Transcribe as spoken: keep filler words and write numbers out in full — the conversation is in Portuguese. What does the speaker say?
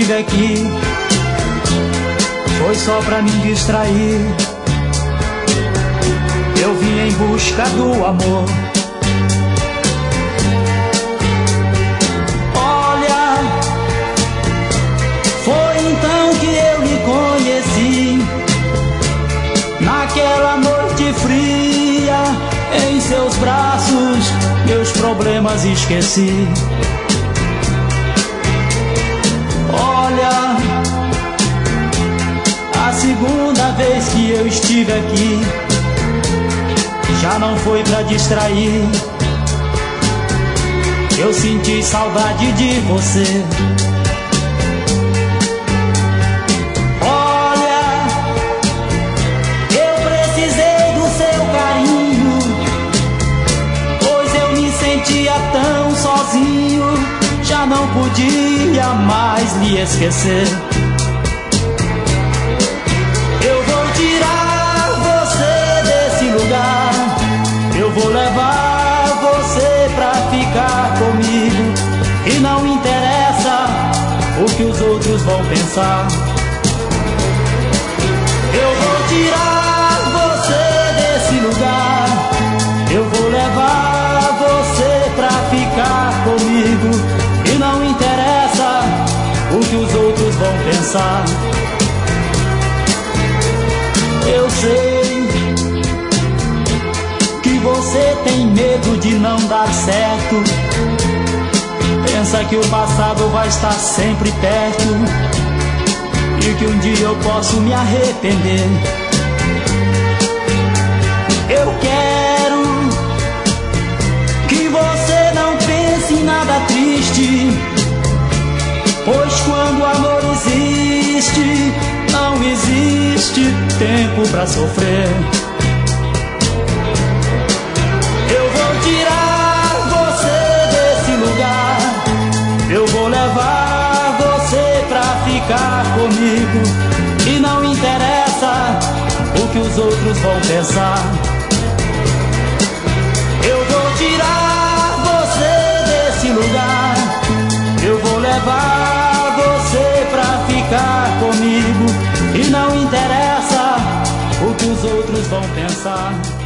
estive aqui foi só pra me distrair. Eu vim em busca do amor. Olha, foi então que eu lhe conheci, naquela noite fria, em seus braços meus problemas esqueci. Olha, a segunda vez que eu estive aqui já não foi pra distrair. Eu senti saudade de você. Olha, eu precisei do seu carinho, pois eu me sentia tão sozinho, já não podia mais lhe esquecer. Eu vou tirar você desse lugar, eu vou levar você pra ficar comigo, e não interessa o que os outros vão pensar. Eu vou tirar você desse lugar, eu vou levar você pra ficar comigo, e não interessa o que os outros vão pensar. Eu sei que você tem medo de não dar certo, pensa que o passado vai estar sempre perto e que um dia eu posso me arrepender. Eu quero que você não pense em nada triste, pois quando o amor existe, não existe tempo pra sofrer. Eu vou tirar você desse lugar, eu vou levar você pra ficar comigo, e não interessa o que os outros vão pensar. Eu vou tirar você desse lugar, eu vou levar você pra ficar comigo, e não interessa o que os outros vão pensar.